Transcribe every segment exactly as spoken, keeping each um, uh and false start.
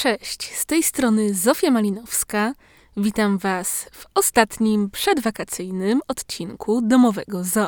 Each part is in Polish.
Cześć, z tej strony Zofia Malinowska. Witam Was w ostatnim przedwakacyjnym odcinku Domowego Zoo.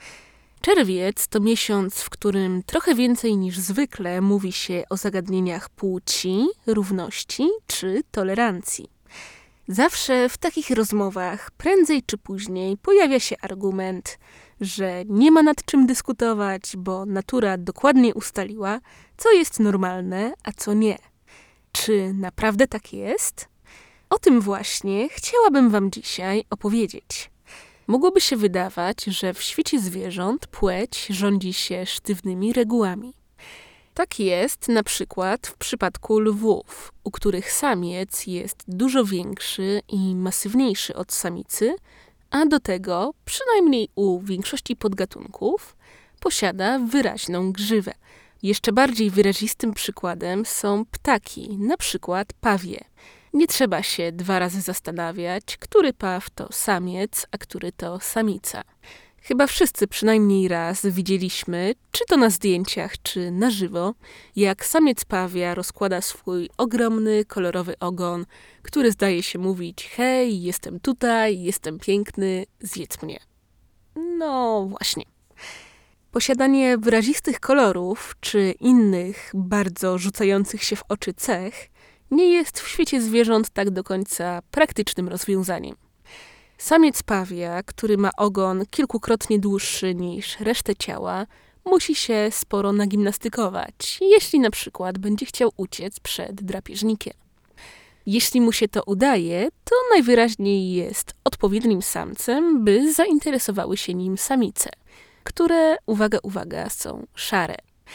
Czerwiec to miesiąc, w którym trochę więcej niż zwykle mówi się o zagadnieniach płci, równości czy tolerancji. Zawsze w takich rozmowach prędzej czy później pojawia się argument, że nie ma nad czym dyskutować, bo natura dokładnie ustaliła, co jest normalne, a co nie. Czy naprawdę tak jest? O tym właśnie chciałabym Wam dzisiaj opowiedzieć. Mogłoby się wydawać, że w świecie zwierząt płeć rządzi się sztywnymi regułami. Tak jest na przykład w przypadku lwów, u których samiec jest dużo większy i masywniejszy od samicy, a do tego, przynajmniej u większości podgatunków, posiada wyraźną grzywę. Jeszcze bardziej wyrazistym przykładem są ptaki, na przykład pawie. Nie trzeba się dwa razy zastanawiać, który paw to samiec, a który to samica. Chyba wszyscy przynajmniej raz widzieliśmy, czy to na zdjęciach, czy na żywo, jak samiec pawia rozkłada swój ogromny, kolorowy ogon, który zdaje się mówić: hej, jestem tutaj, jestem piękny, zjedz mnie. No właśnie. Posiadanie wyrazistych kolorów, czy innych, bardzo rzucających się w oczy cech, nie jest w świecie zwierząt tak do końca praktycznym rozwiązaniem. Samiec pawia, który ma ogon kilkukrotnie dłuższy niż resztę ciała, musi się sporo nagimnastykować, jeśli na przykład będzie chciał uciec przed drapieżnikiem. Jeśli mu się to udaje, to najwyraźniej jest odpowiednim samcem, by zainteresowały się nim samice, które, uwaga, uwaga, są szare.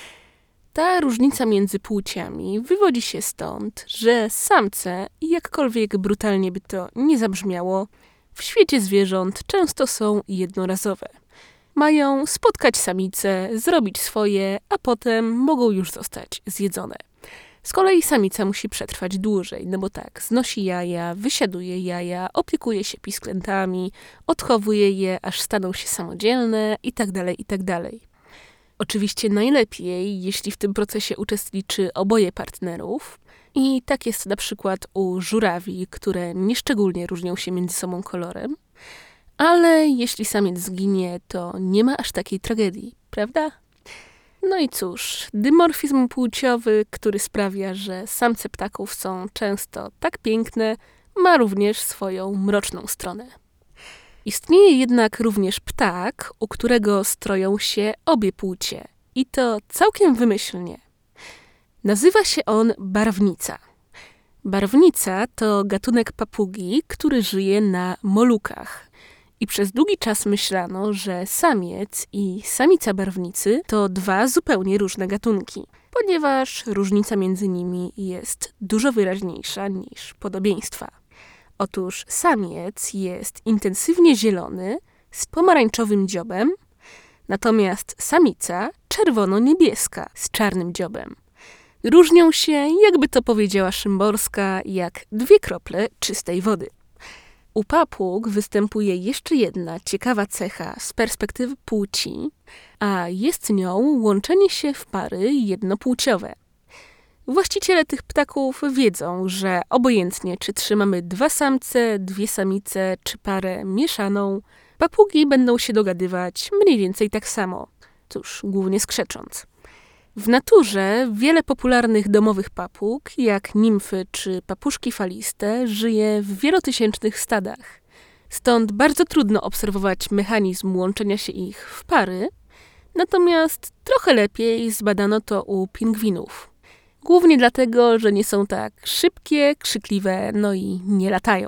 Ta różnica między płciami wywodzi się stąd, że samce, jakkolwiek brutalnie by to nie zabrzmiało, w świecie zwierząt często są jednorazowe. Mają spotkać samicę, zrobić swoje, a potem mogą już zostać zjedzone. Z kolei samica musi przetrwać dłużej, no bo tak, znosi jaja, wysiaduje jaja, opiekuje się pisklętami, odchowuje je, aż staną się samodzielne itd., itd. Oczywiście najlepiej, jeśli w tym procesie uczestniczy oboje partnerów. I tak jest na przykład u żurawi, które nieszczególnie różnią się między sobą kolorem. Ale jeśli samiec zginie, to nie ma aż takiej tragedii, prawda? No i cóż, dymorfizm płciowy, który sprawia, że samce ptaków są często tak piękne, ma również swoją mroczną stronę. Istnieje jednak również ptak, u którego stroją się obie płcie. I to całkiem wymyślnie. Nazywa się on barwnica. Barwnica to gatunek papugi, który żyje na Molukach. I przez długi czas myślano, że samiec i samica barwnicy to dwa zupełnie różne gatunki, ponieważ różnica między nimi jest dużo wyraźniejsza niż podobieństwa. Otóż samiec jest intensywnie zielony z pomarańczowym dziobem, natomiast samica czerwono-niebieska z czarnym dziobem. Różnią się, jakby to powiedziała Szymborska, jak dwie krople czystej wody. U papug występuje jeszcze jedna ciekawa cecha z perspektywy płci, a jest nią łączenie się w pary jednopłciowe. Właściciele tych ptaków wiedzą, że obojętnie czy trzymamy dwa samce, dwie samice czy parę mieszaną, papugi będą się dogadywać mniej więcej tak samo, cóż, głównie skrzecząc. W naturze wiele popularnych domowych papug, jak nimfy czy papuszki faliste, żyje w wielotysięcznych stadach. Stąd bardzo trudno obserwować mechanizm łączenia się ich w pary, natomiast trochę lepiej zbadano to u pingwinów. Głównie dlatego, że nie są tak szybkie, krzykliwe, no i nie latają.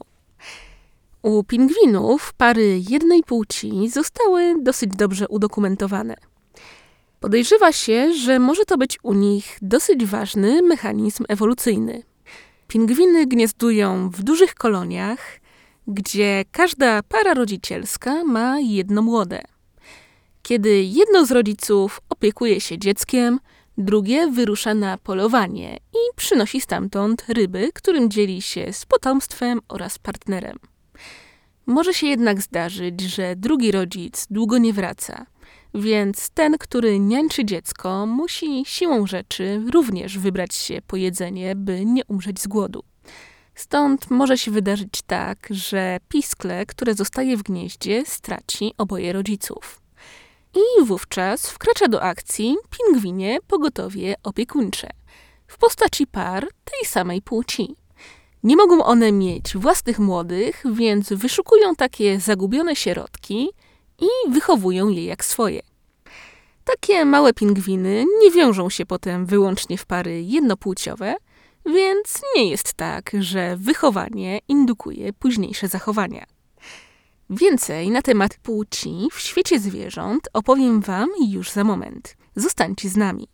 U pingwinów pary jednej płci zostały dosyć dobrze udokumentowane. Podejrzewa się, że może to być u nich dosyć ważny mechanizm ewolucyjny. Pingwiny gniazdują w dużych koloniach, gdzie każda para rodzicielska ma jedno młode. Kiedy jedno z rodziców opiekuje się dzieckiem, drugie wyrusza na polowanie i przynosi stamtąd ryby, którym dzieli się z potomstwem oraz partnerem. Może się jednak zdarzyć, że drugi rodzic długo nie wraca, Więc ten, który niańczy dziecko, musi siłą rzeczy również wybrać się po jedzenie, by nie umrzeć z głodu. Stąd może się wydarzyć tak, że piskle, które zostaje w gnieździe, straci oboje rodziców. I wówczas wkracza do akcji pingwinie pogotowie opiekuńcze w postaci par tej samej płci. Nie mogą one mieć własnych młodych, więc wyszukują takie zagubione sierotki i wychowują je jak swoje. Takie małe pingwiny nie wiążą się potem wyłącznie w pary jednopłciowe, więc nie jest tak, że wychowanie indukuje późniejsze zachowania. Więcej na temat płci w świecie zwierząt opowiem Wam już za moment. Zostańcie z nami.